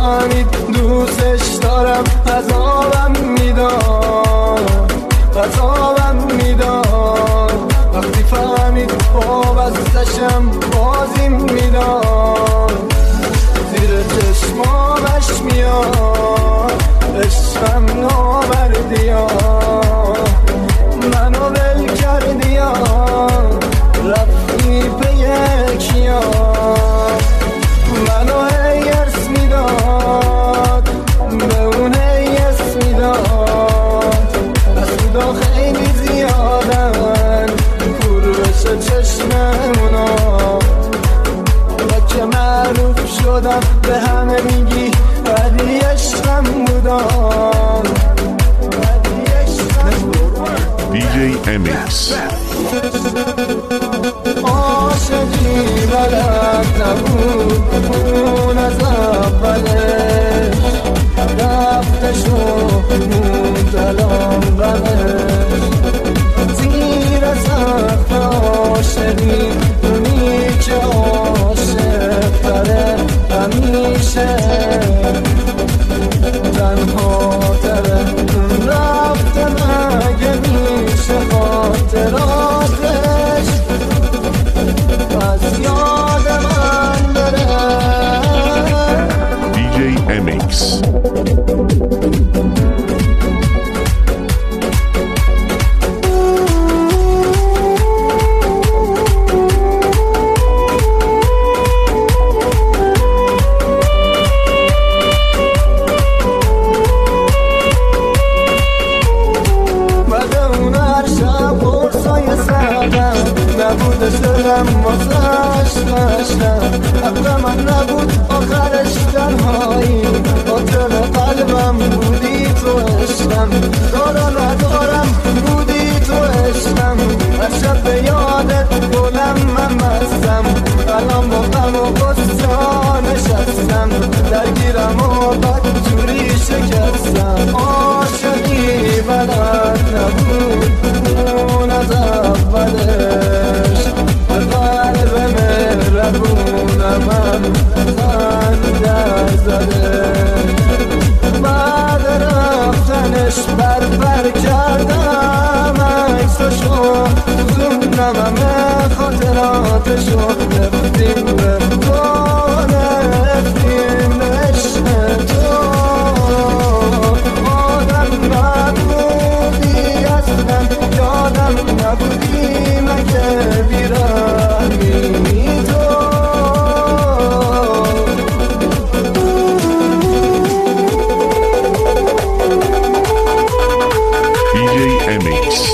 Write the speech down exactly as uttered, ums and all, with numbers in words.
فهمید دوستش دارم عذابم میداد عذابم میداد وقتی فهمید با وزشم بازیم میداد زیر چشمامش میاد عشقم نامردیا منو ول کردیا رفتی به یکیا منو هیرس میداد به اون هیرس میداد دسودا خیلی زیادن کور بشه چشممونا و که معروف شدم به همه میگی ولی عشقم بودم ولی عشقم دی جی ام ایکس عاشقی بلد نبود اون از اولش رفته شد موند الان غمش زیر سقف عاشقی اونی که عاشق تره همیشه تنها تره رفته مگه میشه خاطراتش از یاد من بره دی جی ام ایکس نبودش دلم واسش نشتم حق من نبود آخرش تنهایی خاطر قلبم بودی تو عشقم دارا ندارم بودی تو عشقم هر شب به یادت گلم من مستم الان با غم و غصه نشستم درگیرم و بد جوری شکستم عاشقی بلد نبود اون از اولش به قلب مهربون من خنده زده بعد رفتنش بر بر کردم عکسشو زوندم همه خاطراتشو رفتیم به تو رفتیم عشق تو آدم نبودی اصلا یادم نبودی مگه بیرحمی تو دی جی ام ایکس